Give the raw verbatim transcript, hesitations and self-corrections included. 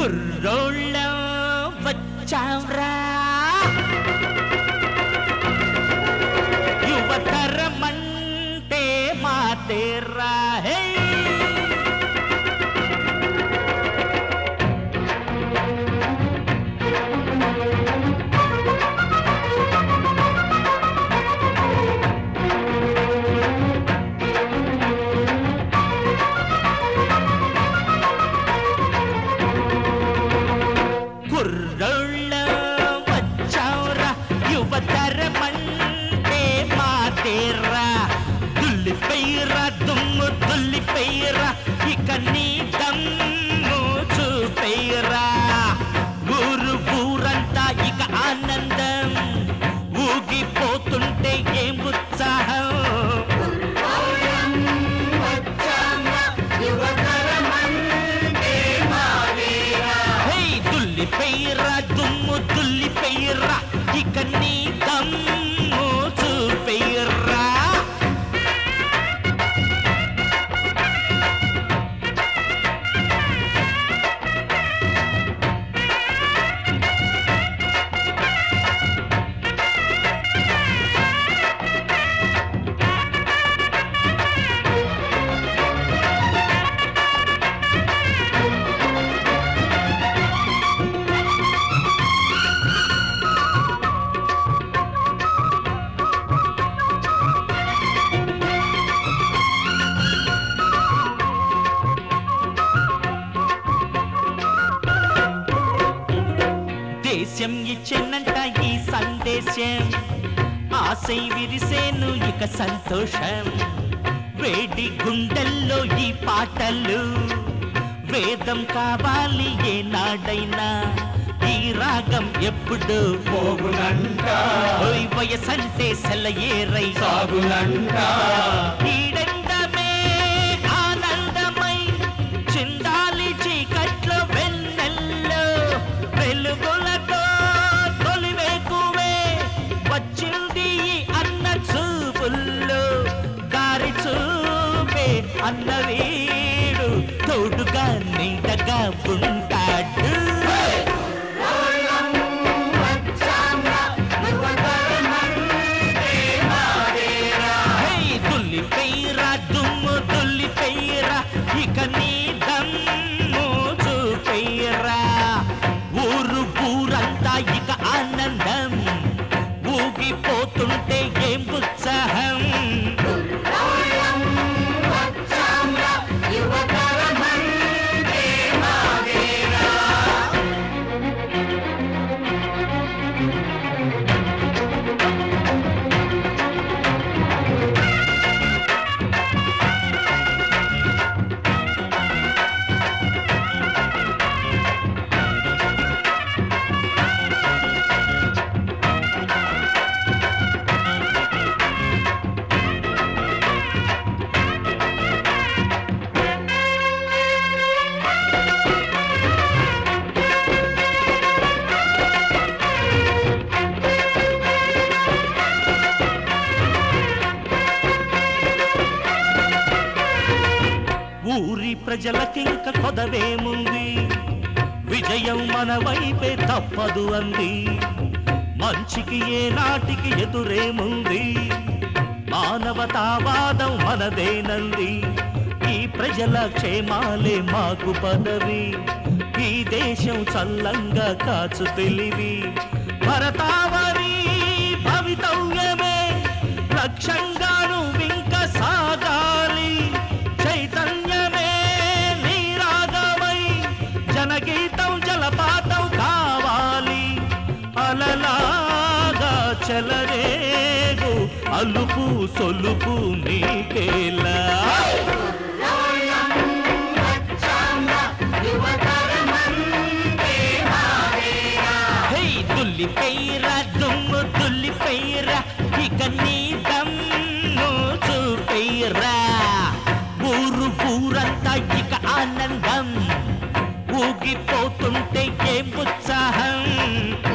కుర్రోళ్ళం వచ్చాంరా యువతరమంటే మాతేరా హే దుల్లిపైరా దుమ్ము దుల్లిపైరా ఇక నీ దమ్ము చూపైరా ఊరు ఊరంతా ఇక ఆనందం ఊగిపోతుంటే ఏం ఉత్సాహం హే దుల్లిపైరా దుమ్ము దుల్లిపైరా ఇక నీ దమ్ము చూపైరా దేశం ఇచ్చేనంట ఈ సందేశం ఆశై విరిసేను ఇక సంతోషం వేడి గుండెల్లో ఈ పాటలు వేదం కావాలి ఏ నాడైనా ఈ రాగం ఎప్పుడు పోగునంట వయసంటే సెలయేరై సాగునంట ఈడందమే ఆనందమై చిందాలి చీకట్లో వెన్నెల్లో వెలుగులతో తొలివేకువే వచ్చింది అన్న చూపుల్లో దారి చూపే అన్న వీడు తోడుగా నీడగా ఉంటాడు దుల్లిపైరా దుమ్ము దుల్లిపైరా ఇక నీ దమ్ము చూపైరా ఊరు ఊరంతా ఇక ఆనందం ఊగిపోతుంటే ఏం ఉత్సాహం ఊరి ప్రజలకింక కొదవేముంది విజయం మన వైపే తప్పదు అంది మంచికి ఏ నాటికి ఎదురేముంది మానవతావాదం మనదేనంది ఈ ప్రజల క్షేమాలే మాకు పదవి ఈ దేశం చల్లంగా కాచు తెలివి భరతావరి భవితవ్యమే లక్ష్యంగాను ఇంక సాగాలి చైతన్యమే నీరాగమై జనగీతం జలపాతం కావాలి అలలాగా చెలరేగు అలుపు సొలుపు నీకేలా హే దుల్లిపైరా దుమ్ము దుల్లిపైరా ఇక నీ దమ్ము చూపైరా ఊరు ఊరంతా ఇక ఆనందం ఊగిపోతుంటే ఏం ఉత్సాహం